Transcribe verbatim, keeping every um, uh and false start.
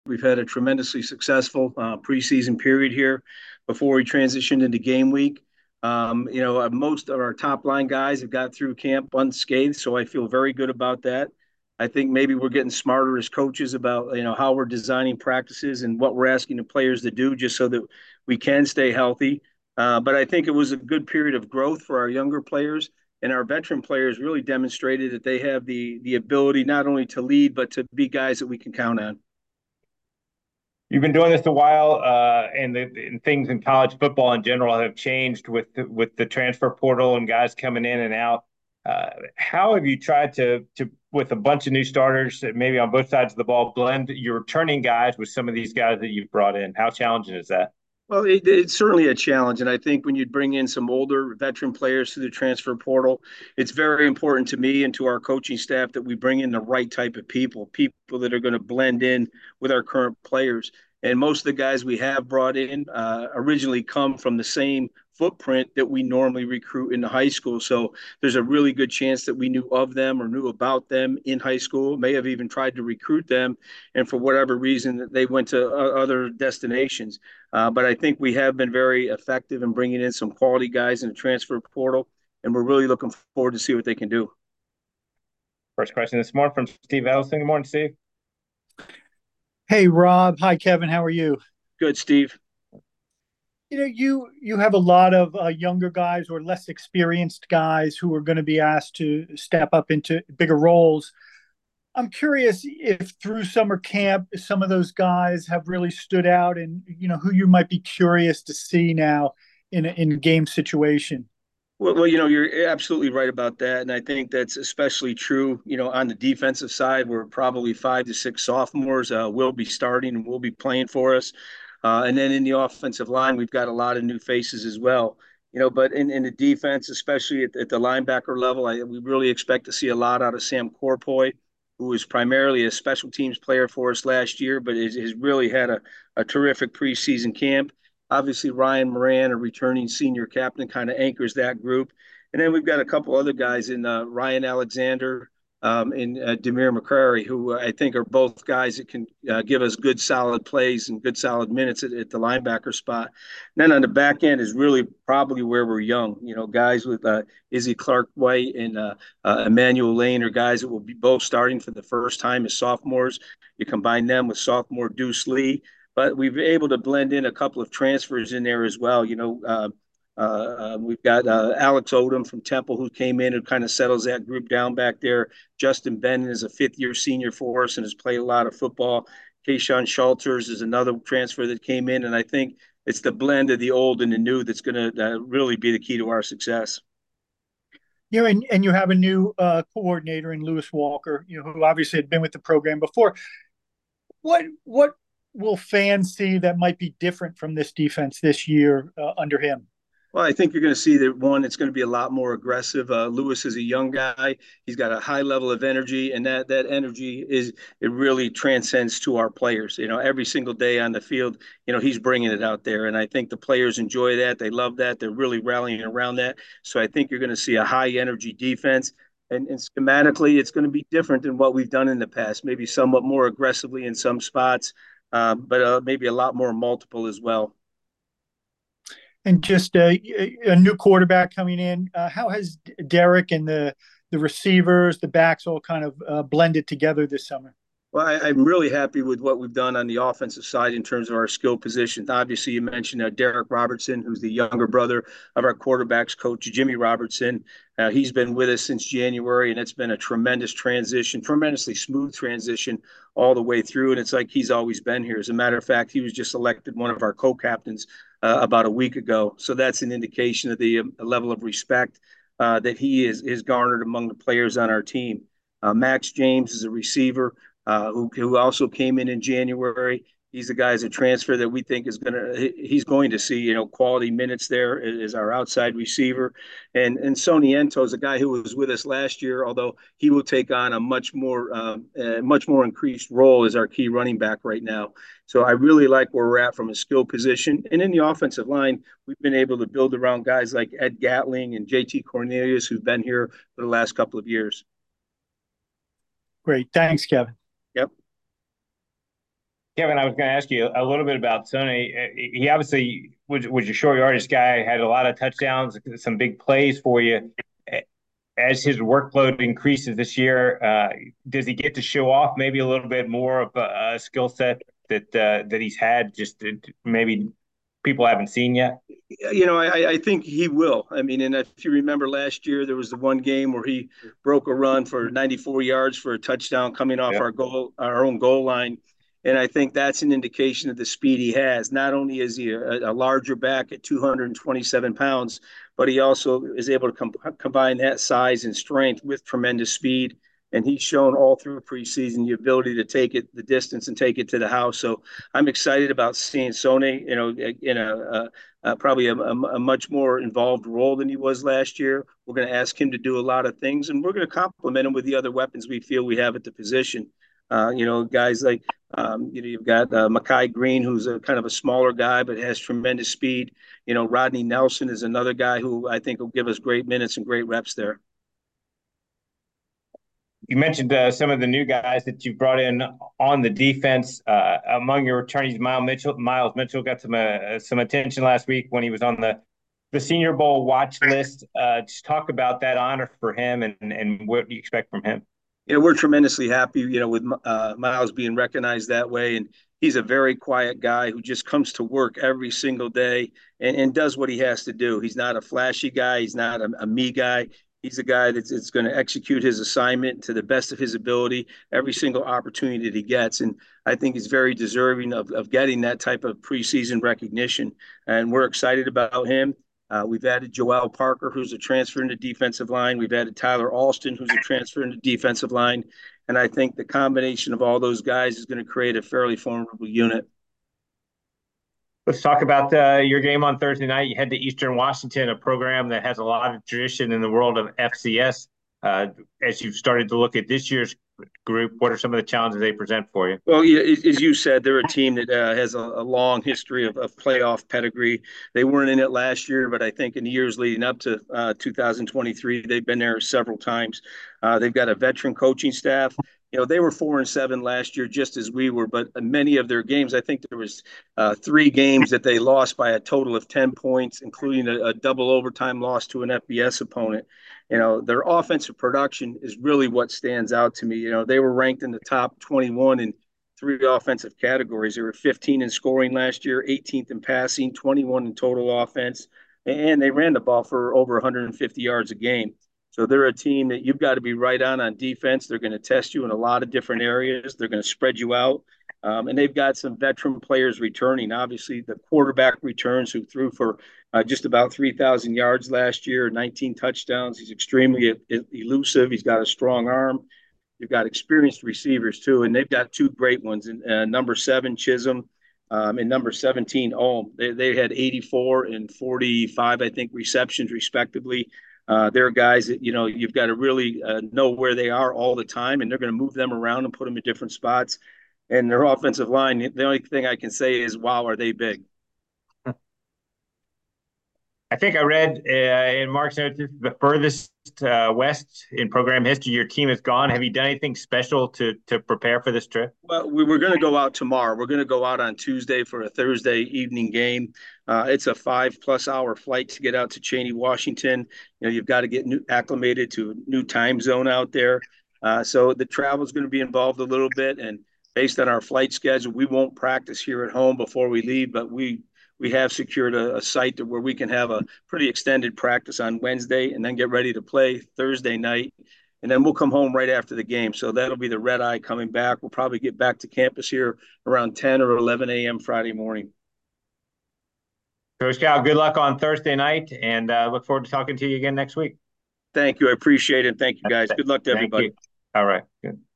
We've had a tremendously successful uh, preseason period here before we transitioned into game week. Um, you know, uh, most of our top line guys have got through camp unscathed, so I feel very good about that. I think maybe we're getting smarter as coaches about you know how we're designing practices and what we're asking the players to do, just so that we can stay healthy. Uh, but I think it was a good period of growth for our younger players, and our veteran players really demonstrated that they have the the ability not only to lead but to be guys that we can count on. You've been doing this a while, uh, and, the, and things in college football in general have changed with the, with the transfer portal and guys coming in and out. Uh, how have you tried to to with a bunch of new starters, maybe on both sides of the ball, blend your returning guys with some of these guys that you've brought in? How challenging is that? Well, it, it's certainly a challenge. And I think when you bring in some older veteran players through the transfer portal, it's very important to me and to our coaching staff that we bring in the right type of people, people that are going to blend in with our current players. And most of the guys we have brought in uh, originally come from the same footprint that we normally recruit in the high school. So there's a really good chance that we knew of them or knew about them in high school, may have even tried to recruit them. And for whatever reason, they went to uh, other destinations. Uh, but I think we have been very effective in bringing in some quality guys in the transfer portal, and we're really looking forward to see what they can do. First question this morning from Steve Ellison. Good morning, Steve. Hey Rob, hi Kevin, how are you? Good, Steve. You know, you you have a lot of uh, younger guys or less experienced guys who are going to be asked to step up into bigger roles. I'm curious if through summer camp, some of those guys have really stood out, and you know who you might be curious to see now in a, in a game situation. Well, well, you know, you're absolutely right about that, and I think that's especially true. You know, on the defensive side, where probably five to six sophomores uh, will be starting and will be playing for us, uh, and then in the offensive line, we've got a lot of new faces as well. You know, but in, in the defense, especially at, at the linebacker level, I, we really expect to see a lot out of Sam Corpoy, who was primarily a special teams player for us last year, but has, has really had a, a terrific preseason camp. Obviously, Ryan Moran, a returning senior captain, kind of anchors that group. And then we've got a couple other guys in uh, Ryan Alexander um, and uh, Demir McCrary, who I think are both guys that can uh, give us good, solid plays and good, solid minutes at, at the linebacker spot. And then on the back end is really probably where we're young. You know, guys with uh, Izzy Clark White and uh, uh, Emmanuel Lane are guys that will be both starting for the first time as sophomores. You combine them with sophomore Deuce Lee, but we've been able to blend in a couple of transfers in there as well. You know, uh, uh, we've got uh, Alex Odom from Temple who came in and kind of settles that group down back there. Justin Benton is a fifth year senior for us and has played a lot of football. Kayshawn Schulters is another transfer that came in, and I think it's the blend of the old and the new that's going to uh, really be the key to our success. You know, and, and you have a new uh, coordinator in Lewis Walker, you know, who obviously had been with the program before. What what will fans see that might be different from this defense this year uh, under him? Well, I think you're going to see that one, it's going to be a lot more aggressive. Uh, Lewis is a young guy. He's got a high level of energy, and that that energy is it really transcends to our players. You know, every single day on the field, you know, he's bringing it out there, and I think the players enjoy that. They love that. They're really rallying around that. So I think you're going to see a high energy defense. And, and schematically, it's going to be different than what we've done in the past. Maybe somewhat more aggressively in some spots, uh, but uh, maybe a lot more multiple as well. And just uh, a new quarterback coming in. Uh, how has Derek and the the receivers, the backs, all kind of uh, blended together this summer? Well, I, I'm really happy with what we've done on the offensive side in terms of our skill positions. Obviously, you mentioned uh, Derek Robertson, who's the younger brother of our quarterbacks coach, Jimmy Robertson. Uh, he's been with us since January, and it's been a tremendous transition, tremendously smooth transition all the way through. And it's like he's always been here. As a matter of fact, he was just elected one of our co-captains uh, about a week ago. So that's an indication of the um, level of respect uh, that he is, is garnered among the players on our team. Uh, Max James is a receiver uh, who, who also came in in January. He's the guy as a transfer that we think is going to he's going to see you know quality minutes there as our outside receiver, and and Sony Ento is a guy who was with us last year, although he will take on a much more um, uh, much more increased role as our key running back right now. So I really like where we're at from a skill position, and in the offensive line, we've been able to build around guys like Ed Gatling and J T Cornelius, who've been here for the last couple of years. Great, thanks, Kevin. Yep. Kevin, I was going to ask you a little bit about Sonny. Uh, He obviously was, was your short yardage guy, had a lot of touchdowns, some big plays for you. As his workload increases this year, uh, does he get to show off maybe a little bit more of a, a skill set that uh, that he's had, just maybe people haven't seen yet? You know, I, I think he will. I mean, and if you remember last year, there was the one game where he broke a run for ninety-four yards for a touchdown coming off Yeah. our goal, our own goal line. And I think that's an indication of the speed he has. Not only is he a, a larger back at two hundred twenty-seven pounds, but he also is able to com- combine that size and strength with tremendous speed. And he's shown all through preseason the ability to take it the distance and take it to the house. So I'm excited about seeing Sone, you know, in a, a uh, probably a, a, a, much more involved role than he was last year. We're going to ask him to do a lot of things, and we're going to complement him with the other weapons we feel we have at the position. Uh, you know, guys like um, you know, you've got uh, Makai Green, who's a kind of a smaller guy but has tremendous speed. You know, Rodney Nelson is another guy who I think will give us great minutes and great reps there. You mentioned uh, some of the new guys that you brought in on the defense. Uh, among your returnees, Miles Mitchell, Miles Mitchell got some uh, some attention last week when he was on the the Senior Bowl watch list. Uh, just talk about that honor for him and and what you expect from him. You know, we're tremendously happy, you know, with uh, Miles being recognized that way. And he's a very quiet guy who just comes to work every single day and, and does what he has to do. He's not a flashy guy. He's not a, a me guy. He's a guy that's, that's going to execute his assignment to the best of his ability every single opportunity that he gets. And I think he's very deserving of, of getting that type of preseason recognition. And we're excited about him. Uh, we've added Joel Parker, who's a transfer into defensive line. We've added Tyler Alston, who's a transfer into defensive line. And I think the combination of all those guys is going to create a fairly formidable unit. Let's talk about uh, your game on Thursday night. You head to Eastern Washington, a program that has a lot of tradition in the world of F C S. Uh, as you've started to look at this year's group, what are some of the challenges they present for you? Well, yeah, as you said, they're a team that uh, has a, a, long history of, of, playoff pedigree. They weren't in it last year, but I think in the years leading up to uh, two thousand twenty-three, they've been there several times. Uh, they've got a veteran coaching staff. You know, they were four and seven last year, just as we were. But many of their games, I think there was uh, three games that they lost by a total of ten points, including a, a double overtime loss to an F B S opponent. You know, their offensive production is really what stands out to me. You know, they were ranked in the top twenty-one in three offensive categories. They were fifteen in scoring last year, eighteenth in passing, twenty-one in total offense, and they ran the ball for over one hundred fifty yards a game. So they're a team that you've got to be right on on defense. They're going to test you in a lot of different areas. They're going to spread you out. Um, and they've got some veteran players returning. Obviously, the quarterback returns who threw for uh, just about three thousand yards last year, nineteen touchdowns. He's extremely elusive. He's got a strong arm. You've got experienced receivers, too, and they've got two great ones. And uh, number seven, Chisholm, um, and number seventeen, Ohm. They, they had eighty-four and forty-five, I think, receptions, respectively. Uh, they're guys that, you know, you've got to really uh, know where they are all the time, and they're going to move them around and put them in different spots. And their offensive line, the only thing I can say is, wow, are they big? I think I read uh, in Mark's notes, this is the furthest uh, west in program history your team has gone. Have you done anything special to to prepare for this trip? Well, we were going to go out tomorrow. We're going to go out on Tuesday for a Thursday evening game. Uh, it's a five plus hour flight to get out to Cheney, Washington. You know, you've got to get new, acclimated to a new time zone out there. Uh, so the travel is going to be involved a little bit. And based on our flight schedule, we won't practice here at home before we leave, but we we have secured a, a site where we can have a pretty extended practice on Wednesday and then get ready to play Thursday night. And then we'll come home right after the game. So that'll be the red eye coming back. We'll probably get back to campus here around ten or eleven a.m. Friday morning. Coach Cal, good luck on Thursday night, and uh, look forward to talking to you again next week. Thank you. I appreciate it. Thank you, guys. Good luck to everybody. All right. Good.